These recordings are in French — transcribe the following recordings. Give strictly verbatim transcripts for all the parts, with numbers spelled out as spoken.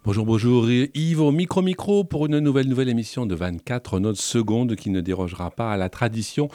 Bonjour, bonjour, Yves au micro-micro pour une nouvelle nouvelle émission de vingt-quatre notes secondes qui ne dérogera pas à la tradition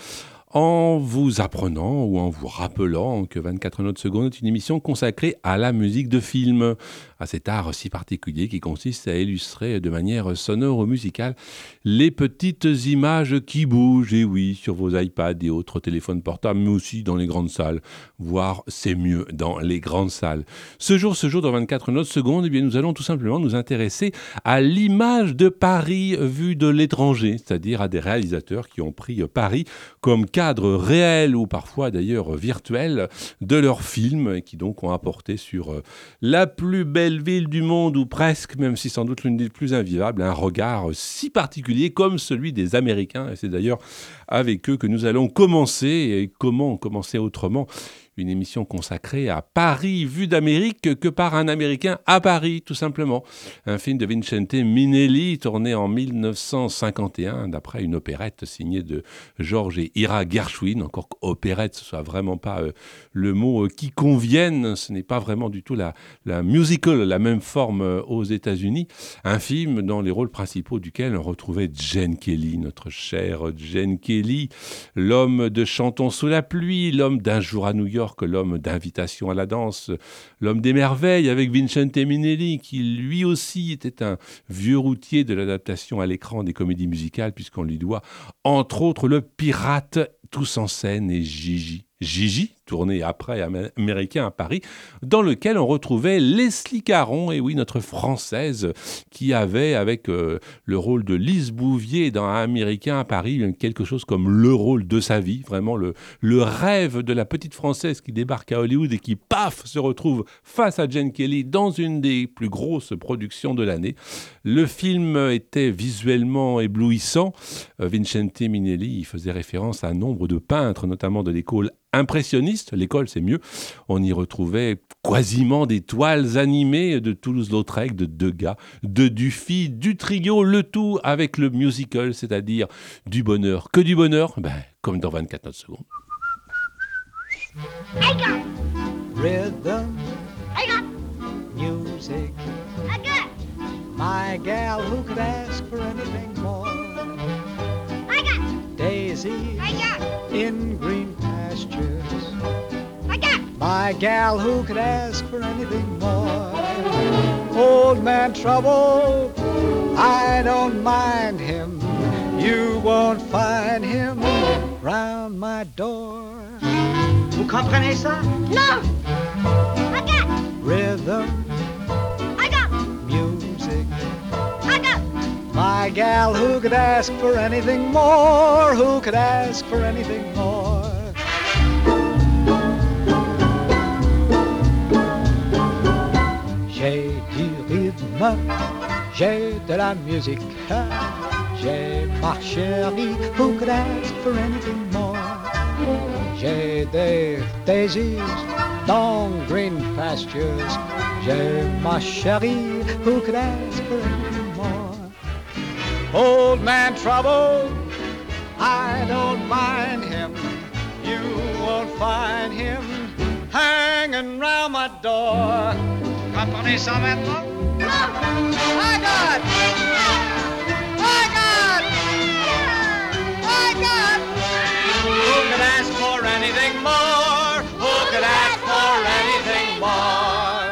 en vous apprenant ou en vous rappelant que vingt-quatre notes secondes est une émission consacrée à la musique de film, à cet art si particulier qui consiste à illustrer de manière sonore ou musicale les petites images qui bougent, et oui, sur vos iPads et autres téléphones portables, mais aussi dans les grandes salles, voire c'est mieux dans les grandes salles. Ce jour, ce jour, dans vingt-quatre notes secondes, eh bien, nous allons tout simplement nous intéresser à l'image de Paris vue de l'étranger, c'est-à-dire à des réalisateurs qui ont pris Paris comme cadre réel ou parfois d'ailleurs virtuel de leurs films et qui donc ont apporté sur la plus belle ville du monde ou presque, même si sans doute l'une des plus invivables, un regard si particulier comme celui des Américains. Et c'est d'ailleurs avec eux que nous allons commencer. Et comment commencer autrement ? Une émission consacrée à Paris, vue d'Amérique, que par un Américain à Paris, tout simplement. Un film de Vincente Minnelli, tourné en dix-neuf cent cinquante et un, d'après une opérette signée de Georges et Ira Gershwin. Encore qu'opérette, ce soit vraiment pas euh, le mot euh, qui convienne. Ce n'est pas vraiment du tout la, la musical, la même forme euh, aux États-Unis. Un film dans les rôles principaux duquel on retrouvait Gene Kelly, notre cher Gene Kelly, l'homme de Chantons sous la pluie, l'homme d'Un jour à New York, que l'homme d'Invitation à la danse, l'homme des merveilles avec Vincente Minnelli, qui lui aussi était un vieux routier de l'adaptation à l'écran des comédies musicales, puisqu'on lui doit entre autres le Pirate, Tous en scène et Gigi. Gigi, tourné après Américain à Paris, dans lequel on retrouvait Leslie Caron, et oui, notre Française, qui avait, avec euh, le rôle de Lise Bouvier dans Américain à Paris, quelque chose comme le rôle de sa vie, vraiment le, le rêve de la petite Française qui débarque à Hollywood et qui, paf, se retrouve face à Gene Kelly dans une des plus grosses productions de l'année. Le film était visuellement éblouissant. Euh, Vincente Minnelli il faisait référence à un nombre de peintres, notamment de l'école impressionniste, l'école c'est mieux, on y retrouvait quasiment des toiles animées de Toulouse-Lautrec, de Degas, de Dufy, du trio, le tout avec le musical, c'est-à-dire du bonheur. Que du bonheur, ben, comme dans vingt-quatre notes secondes. I got Rhythm, I got music, I got my gal, who could ask for anything more? I got Daisy I got in green pastures, I got my gal, who could ask for anything more? Old man Trouble, I don't mind him, you won't find him round my door. Vous comprenez ça? no I got Rhythm, I got music, I got my gal, who could ask for anything more? Who could ask for anything more? J'ai du rythme, j'ai de la musique, j'ai ma chérie, who could ask for anything more? J'ai des daisies dans green pastures, j'ai ma chérie, who could ask for anything more? Old man Trouble, I don't mind him, you won't find him hanging round my door. Comprenez ça maintenant? I got, I got, I got. Who could ask for anything more? Who could ask for anything more?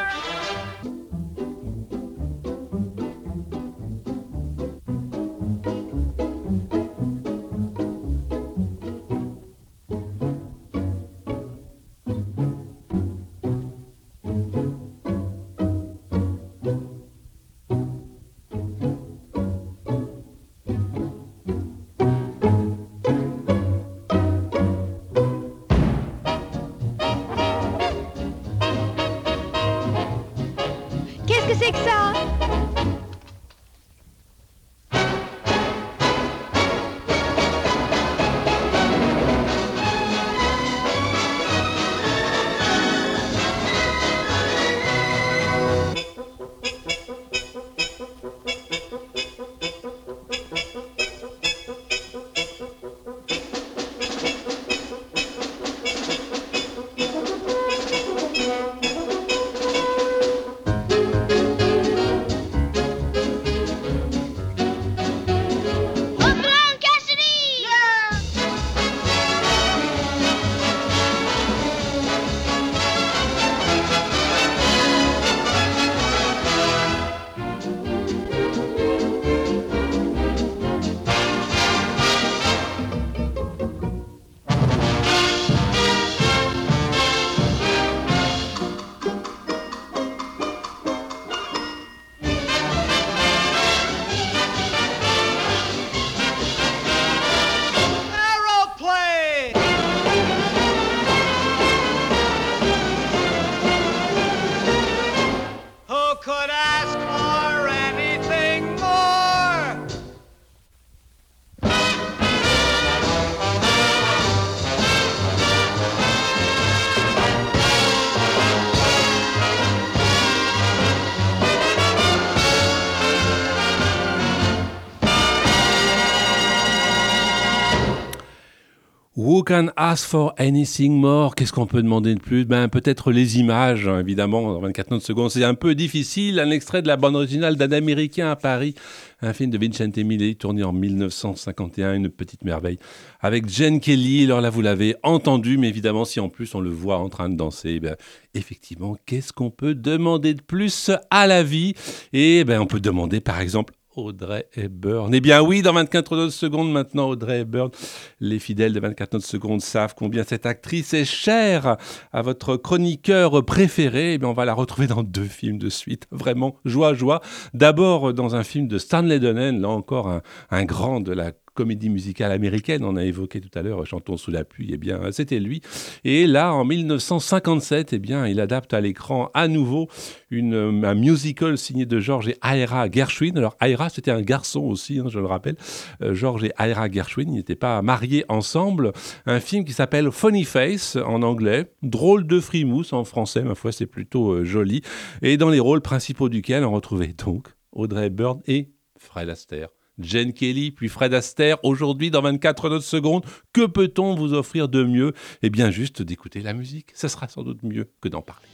Who can ask for anything more? Qu'est-ce qu'on peut demander de plus? Ben, peut-être les images, hein, évidemment, dans vingt-quatre notes secondes. C'est un peu difficile. Un extrait de la bande originale d'Un Américain à Paris, un film de Vincente Millet, tourné en dix-neuf cent cinquante et un, une petite merveille. Avec Gene Kelly, alors là, vous l'avez entendu, mais évidemment, si en plus on le voit en train de danser, ben, effectivement, qu'est-ce qu'on peut demander de plus à la vie? Et ben, on peut demander, par exemple, Audrey Hepburn. Eh bien oui, dans vingt-quatre notes secondes maintenant, Audrey Hepburn. Les fidèles de vingt-quatre notes secondes savent combien cette actrice est chère à votre chroniqueur préféré. Eh bien, on va la retrouver dans deux films de suite. Vraiment, joie, joie. D'abord, dans un film de Stanley Donen, là encore un, un grand de la comédie musicale américaine, on a évoqué tout à l'heure Chantons sous la pluie, eh bien c'était lui. Et là, en dix-neuf cent cinquante-sept, eh bien, il adapte à l'écran à nouveau une, un musical signé de George et Ira Gershwin. Alors Ira, c'était un garçon aussi, hein, je le rappelle. Euh, George et Ira Gershwin, ils n'étaient pas mariés ensemble. Un film qui s'appelle Funny Face en anglais, Drôle de frimousse en français, ma foi, c'est plutôt euh, joli. Et dans les rôles principaux duquel on retrouvait donc Audrey Hepburn et Fred Astaire. Gene Kelly, puis Fred Astaire. Aujourd'hui, dans vingt-quatre notes secondes, que peut-on vous offrir de mieux? Eh bien, juste d'écouter la musique. Ça sera sans doute mieux que d'en parler.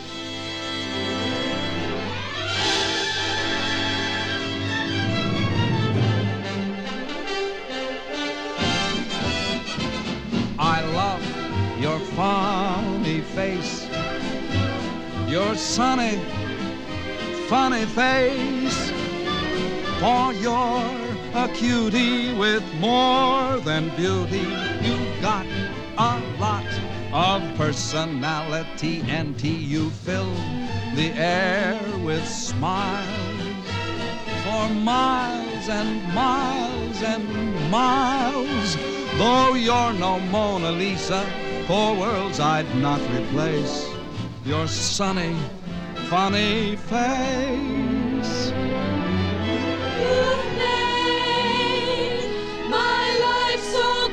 I love your funny face, your sunny, funny face. For you're a cutie with more than beauty. You got a lot of personality, and you fill the air with smiles. For miles and miles and miles, though you're no Mona Lisa, for worlds I'd not replace your sunny, funny face. You've made my life so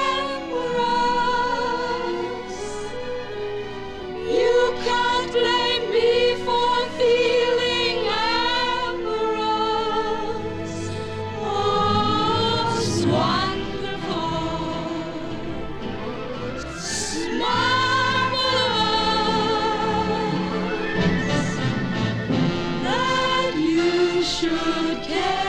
glamorous. You can't blame me for feeling amorous. Oh, it's wonderful, it's marvelous that you should care.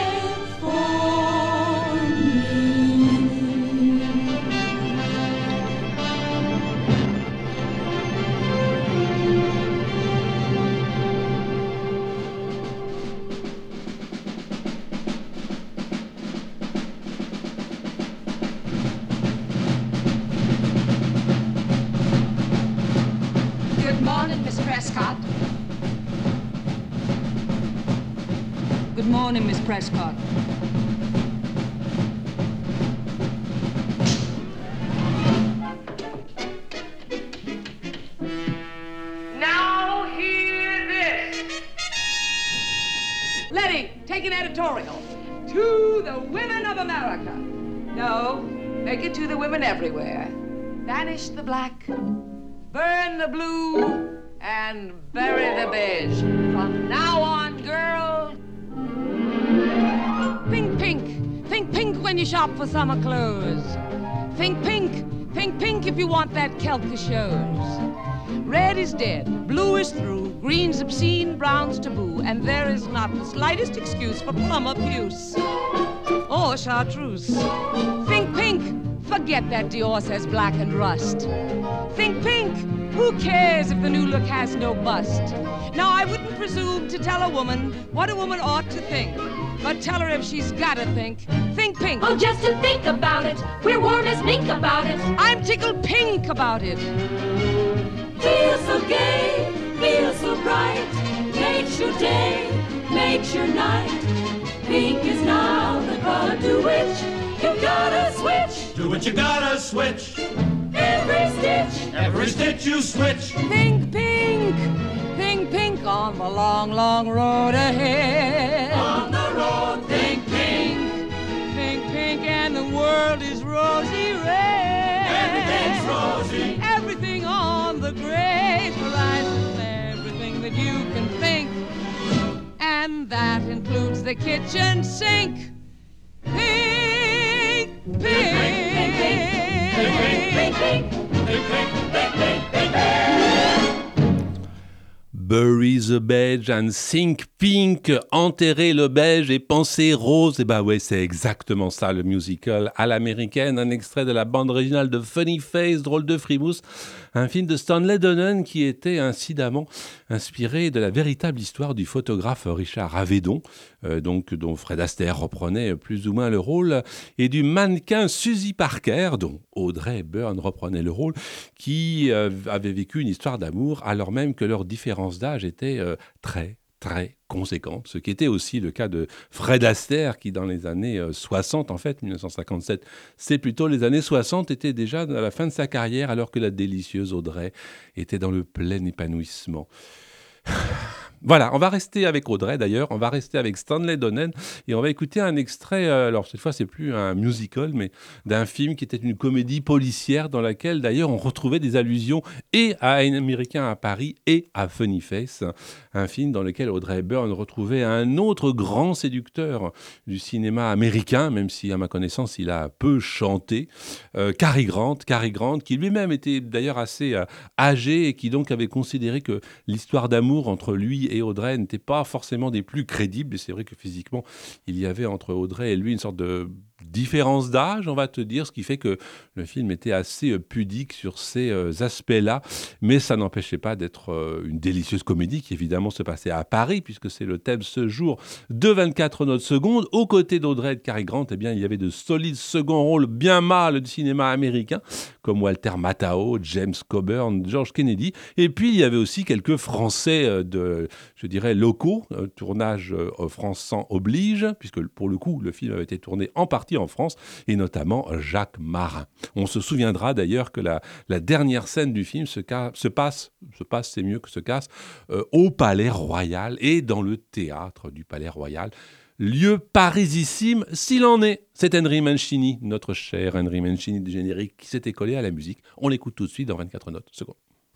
Good morning, Miss Prescott. Now hear this. Letty, take an editorial. To the women of America. No, make it to the women everywhere. Banish the black, burn the blue, and bury the beige. From now on, girls, Think pink. Think pink when you shop for summer clothes. Think pink. Think pink if you want that Celt that shows. Red is dead, blue is through, green's obscene, brown's taboo, and there is not the slightest excuse for plum abuse or chartreuse. Think pink. Forget that Dior says black and rust. Think pink. Who cares if the new look has no bust? Now, I wouldn't presume to tell a woman what a woman ought to think, but tell her if she's gotta think, think pink. Oh, just to think about it, we're warm as mink about it. I'm tickled pink about it. Feel so gay, feel so bright, makes your day, makes your night. Pink is now the color to which you gotta switch. Do what you gotta switch. Every stitch, Every stitch you switch. Think pink, think pink on the long, long road ahead. on the road, think pink. Think pink and the world is rosy red. Everything's rosy. Everything on the great horizon, everything that you can think, and that includes the kitchen sink. Pink, pink, pink, pink, pink. Bury the beige and think pink, enterrer le beige et penser rose. Et bah ouais, c'est exactement ça le musical à l'américaine. Un extrait de la bande originale de Funny Face, Drôle de Frimousse, un film de Stanley Donen qui était incidemment inspiré de la véritable histoire du photographe Richard Avedon, euh, donc, dont Fred Astaire reprenait plus ou moins le rôle, et du mannequin Suzy Parker, dont Audrey Hepburn reprenait le rôle, qui euh, avait vécu une histoire d'amour alors même que leur différence d'âge était euh, très, très conséquente, ce qui était aussi le cas de Fred Astaire, qui dans les années euh, soixante, en fait, dix-neuf cent cinquante-sept, c'est plutôt les années soixante, était déjà à la fin de sa carrière, alors que la délicieuse Audrey était dans le plein épanouissement. Voilà, on va rester avec Audrey d'ailleurs, on va rester avec Stanley Donen et on va écouter un extrait, euh, alors cette fois c'est plus un musical, mais d'un film qui était une comédie policière dans laquelle d'ailleurs on retrouvait des allusions et à Un Américain à Paris et à Funny Face, un film dans lequel Audrey Hepburn retrouvait un autre grand séducteur du cinéma américain, même si à ma connaissance il a peu chanté, euh, Cary Grant, Cary Grant qui lui-même était d'ailleurs assez euh, âgé et qui donc avait considéré que l'histoire d'amour entre lui et Audrey n'étaient pas forcément des plus crédibles. Et c'est vrai que physiquement, il y avait entre Audrey et lui une sorte de différence d'âge, on va te dire, ce qui fait que le film était assez pudique sur ces euh, aspects-là. Mais ça n'empêchait pas d'être euh, une délicieuse comédie qui évidemment se passait à Paris, puisque c'est le thème ce jour de vingt-quatre notes secondes. Aux côtés d'Audrey et de Cary Grant, eh bien, il y avait de solides seconds rôles bien mâles du cinéma américain, comme Walter Matthau, James Coburn, George Kennedy. Et puis, il y avait aussi quelques Français euh, de, je dirais, locaux. Euh, tournage euh, français oblige, puisque pour le coup, le film avait été tourné en partie en France, et notamment Jacques Marin. On se souviendra d'ailleurs que la, la dernière scène du film se, ca- se passe, se passe, c'est mieux que se casse, euh, au Palais Royal et dans le théâtre du Palais Royal. Lieu parisissime s'il en est. C'est Henry Mancini, notre cher Henry Mancini du générique, qui s'était collé à la musique. On l'écoute tout de suite dans vingt-quatre notes secondes.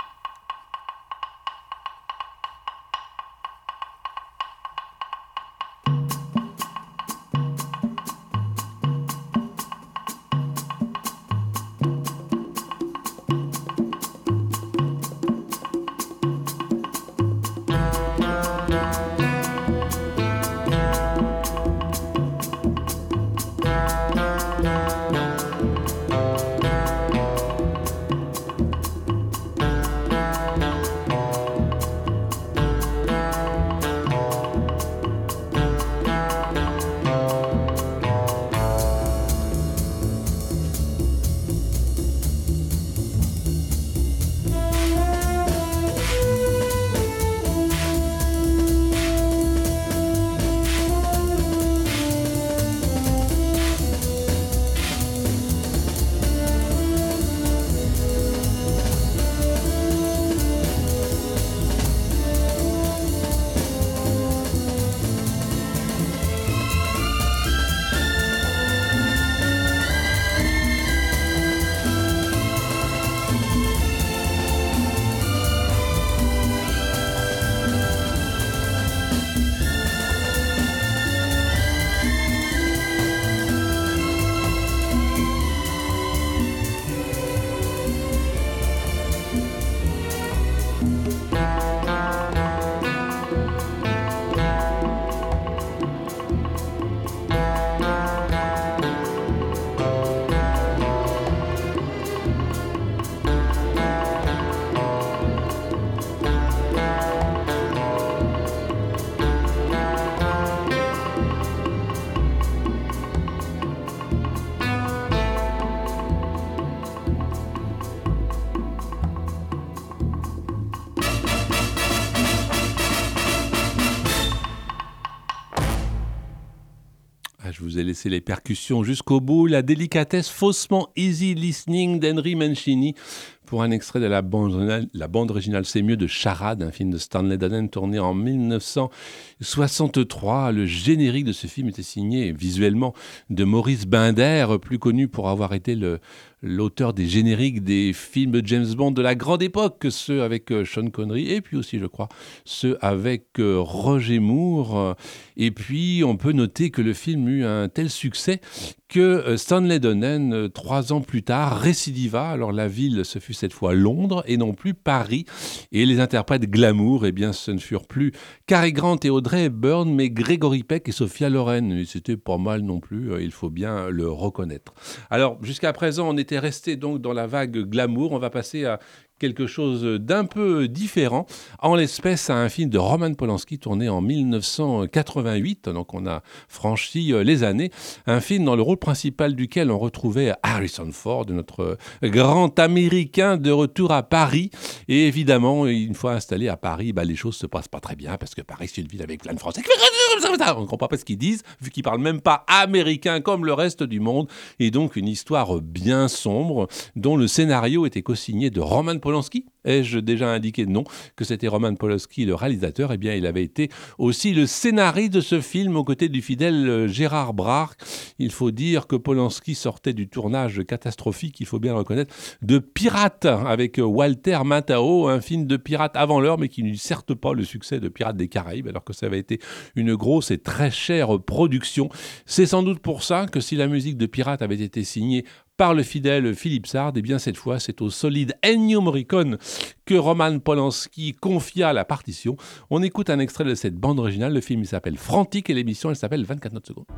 Je vous ai laissé les percussions jusqu'au bout. La délicatesse faussement easy listening d'Henry Mancini pour un extrait de la bande originale, la bande originale C'est mieux de Charade, un film de Stanley Donen tourné en dix-neuf cent soixante-trois. Le générique de ce film était signé visuellement de Maurice Binder, plus connu pour avoir été le, l'auteur des génériques des films de James Bond de la grande époque, ceux avec euh, Sean Connery et puis aussi, je crois, ceux avec euh, Roger Moore. Et puis, on peut noter que le film eut un tel succès que Stanley Donen, trois ans plus tard, récidiva. Alors la ville, ce fut cette fois Londres et non plus Paris. Et les interprètes glamour, eh bien, ce ne furent plus Cary Grant et Audrey Hepburn, mais Gregory Peck et Sophia Loren. Et c'était pas mal non plus, il faut bien le reconnaître. Alors, jusqu'à présent, on était resté donc dans la vague glamour. On va passer à quelque chose d'un peu différent, en l'espèce à un film de Roman Polanski tourné en dix-neuf cent quatre-vingt-huit, donc on a franchi les années, un film dans le rôle principal duquel on retrouvait Harrison Ford, notre grand américain de retour à Paris, et évidemment, une fois installé à Paris, bah, les choses se passent pas très bien, parce que Paris c'est une ville avec plein de Français, on ne comprend pas ce qu'ils disent, vu qu'ils parlent même pas américain comme le reste du monde, et donc une histoire bien sombre, dont le scénario était co-signé de Roman Polanski. Ai-je déjà indiqué non que c'était Roman Polanski le réalisateur? Eh bien, il avait été aussi le scénariste de ce film aux côtés du fidèle Gérard Brach. Il faut dire que Polanski sortait du tournage catastrophique, il faut bien le reconnaître, de Pirates avec Walter Matthau, un film de pirates avant l'heure, mais qui n'eut certes pas le succès de Pirates des Caraïbes, alors que ça avait été une grosse et très chère production. C'est sans doute pour ça que si la musique de Pirates avait été signée par le fidèle Philippe Sard, et bien cette fois c'est au solide Ennio Morricone que Roman Polanski confia la partition. On écoute un extrait de cette bande originale, le film il s'appelle Frantic et l'émission elle s'appelle vingt-quatre notes secondes.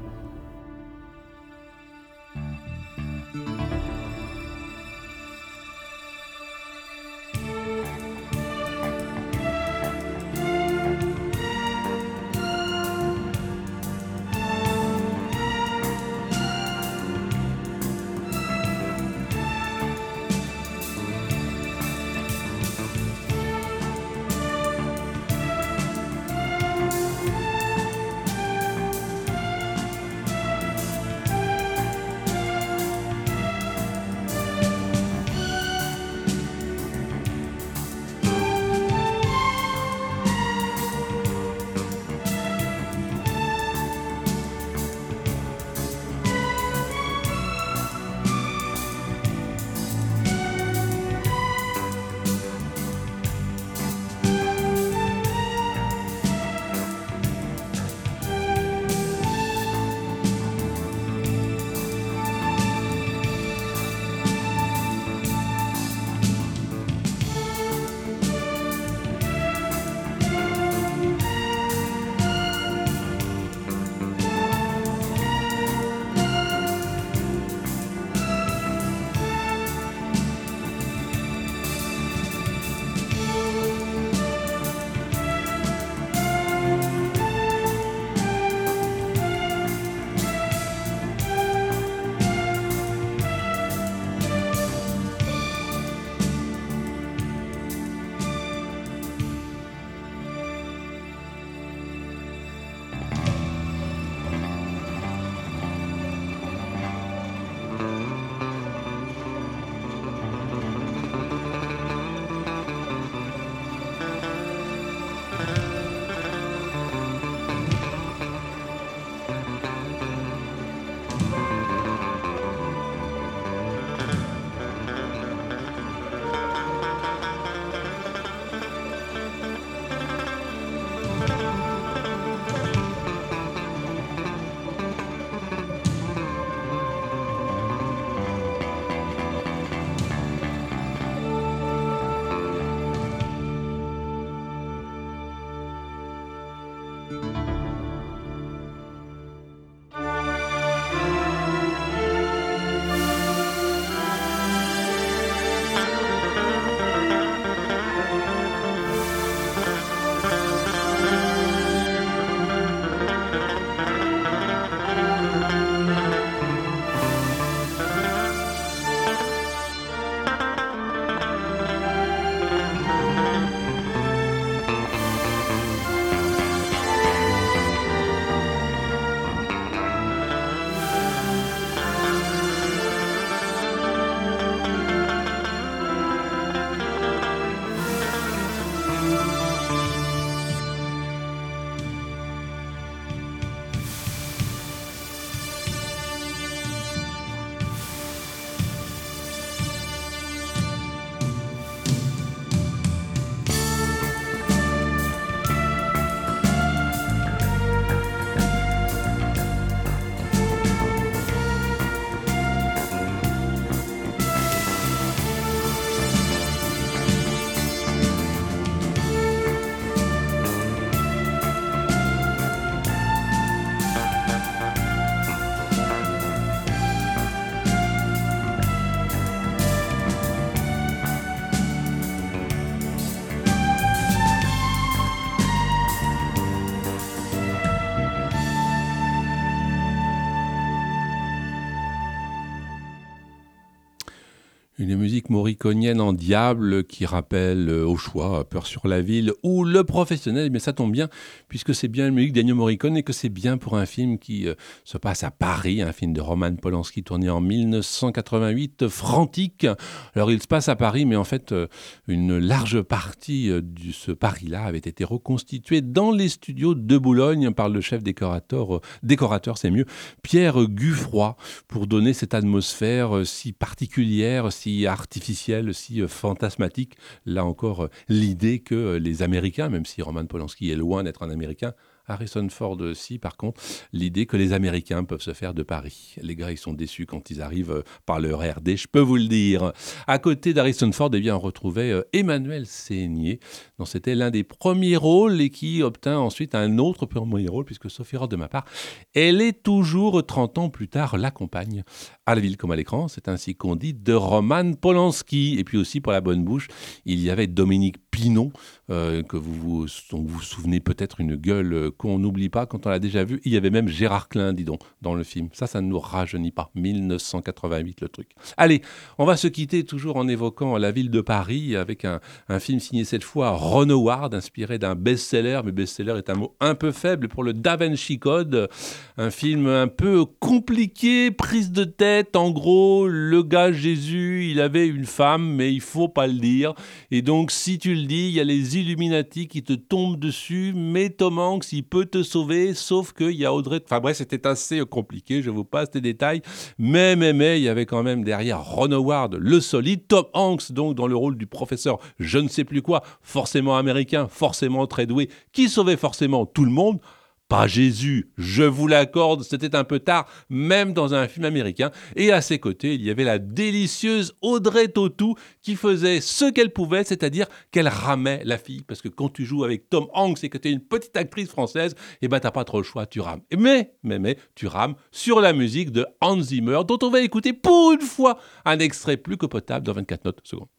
Une musique morriconienne en diable qui rappelle euh, au choix Peur sur la ville ou Le Professionnel. Mais ça tombe bien puisque c'est bien la musique d'Ennio Morricone et que c'est bien pour un film qui euh, se passe à Paris, un film de Roman Polanski tourné en mille neuf cent quatre-vingt-huit, Frantic. Alors il se passe à Paris, mais en fait euh, une large partie euh, de ce Paris-là avait été reconstituée dans les studios de Boulogne par le chef décorateur, euh, décorateur c'est mieux, Pierre Guffroy, pour donner cette atmosphère euh, si particulière, si artificielle, si euh, fantasmatique. Là encore, euh, l'idée que euh, les Américains, même si Roman Polanski est loin d'être un Américain, Harrison Ford aussi, par contre, l'idée que les Américains peuvent se faire de Paris. Les gars, ils sont déçus quand ils arrivent euh, par le R R D, je peux vous le dire. À côté d'Harrison Ford, eh bien, on retrouvait euh, Emmanuel Seigné, dont c'était l'un des premiers rôles et qui obtint ensuite un autre premier rôle, puisque Sophie Rhodes, de ma part, elle est toujours trente ans plus tard la compagne, à la ville comme à l'écran, c'est ainsi qu'on dit, de Roman Polanski. Et puis aussi, pour la bonne bouche, il y avait Dominique Pinon, euh, que vous vous, dont vous vous souvenez peut-être, une gueule euh, qu'on n'oublie pas quand on l'a déjà vu. Il y avait même Gérard Klein, dis donc, dans le film. Ça, ça ne nous rajeunit pas. mille neuf cent quatre-vingt-huit, le truc. Allez, on va se quitter toujours en évoquant la ville de Paris avec un, un film signé cette fois Ron Howard, inspiré d'un best-seller. Mais best-seller est un mot un peu faible pour le Da Vinci Code. Un film un peu compliqué, prise de tête. En gros, le gars Jésus, il avait une femme, mais il faut pas le dire. Et donc, si tu le dis, il y a les Illuminati qui te tombent dessus, mais Tom Hanks, il peut te sauver, sauf qu'il y a Audrey... Enfin bref, c'était assez compliqué, je vous passe les détails, mais, mais, mais, il y avait quand même derrière Ron Howard, le solide, Tom Hanks, donc dans le rôle du professeur je ne sais plus quoi, forcément américain, forcément très doué, qui sauvait forcément tout le monde. Pas Jésus, je vous l'accorde, c'était un peu tard, même dans un film américain. Et à ses côtés, il y avait la délicieuse Audrey Tautou qui faisait ce qu'elle pouvait, c'est-à-dire qu'elle ramait la fille. Parce que quand tu joues avec Tom Hanks et que tu es une petite actrice française, eh ben t'as pas trop le choix, tu rames. Mais, mais, mais, tu rames sur la musique de Hans Zimmer, dont on va écouter pour une fois un extrait plus que potable dans vingt-quatre notes secondes.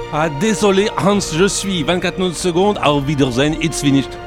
Ah, désolé Hans, je suis. vingt-quatre notes secondes. Auf Wiedersehen, it's finished.